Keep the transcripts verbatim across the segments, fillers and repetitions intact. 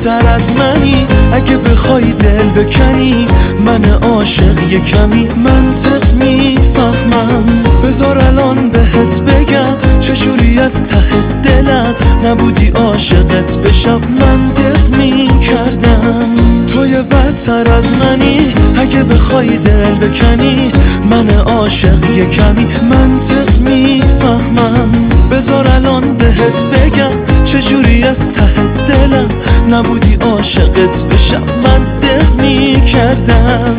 بدتر از منی. اگه بخوای دل بکنی من عاشق یه کمی منطق میفهمم. بذار الان بهت بگم چجوری از ته دلم نبودی عاشقت بشم منطق میکردم. توی بدتر از منی اگه بخوای دل بکنی من عاشق یه کمی منطق میفهمم. بذار الان بهت بگم چجوری از ته دلم نبودی عاشقت بشم منطق میکردم.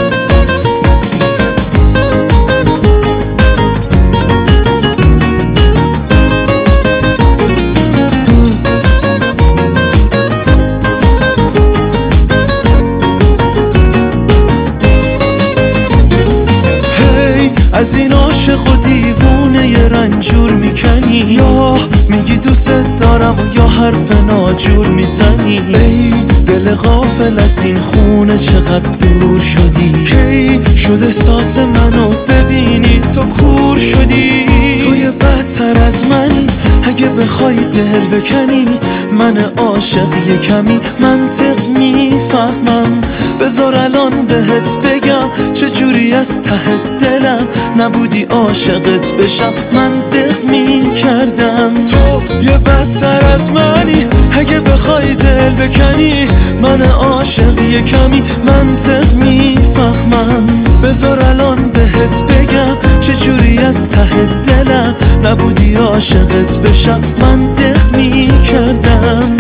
از این عاشق و دیوونه یه رنجور میکنی، یا میگی دوست دارم یا حرف ناجور میزنی. ای دل غافل از این خونه چقدر دور شدی، کی شد احساس منو ببینی تو کور شدی. توی بدتر از منی اگه بخوای دل بکنی من عاشق یه کمی منطق میفهمم. بذار الان بهت بگم چجوری از ته دلم نبودی عاشقت بشم منطق میکردم. تو یه بدتر از منی اگه بخوای دل بکنی من عاشق یه کمی منطق میفهمم. بذار الان بهت بگم چجوری از ته دلم نبودی عاشقت بشم منطق میکردم.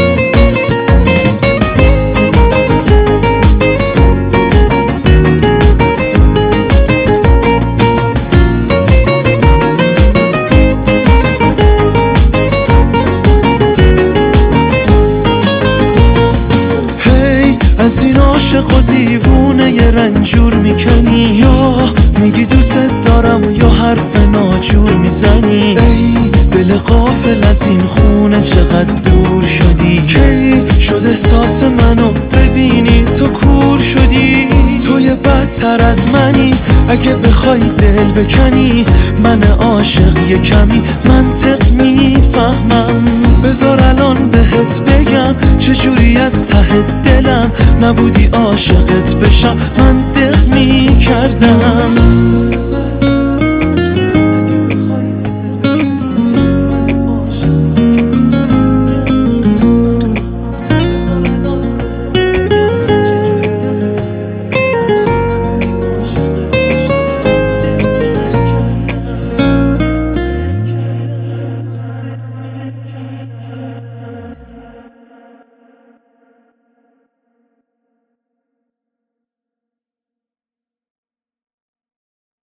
از این عاشق و دیوونه یه رنجور میکنی، یا میگی دوست دارم یا حرف ناجور میزنی. ای دل غافل از این خونه چقدر دور شدی، کی شد احساس منو ببینی تو کور شدی. توی بدتر از منی اگه بخوای دل بکنی من عاشق یه کمی منطق میفهمم. بذار الان بهت بگم چجوری از ته دلم نبودی عاشقت بشم منطق میکردم.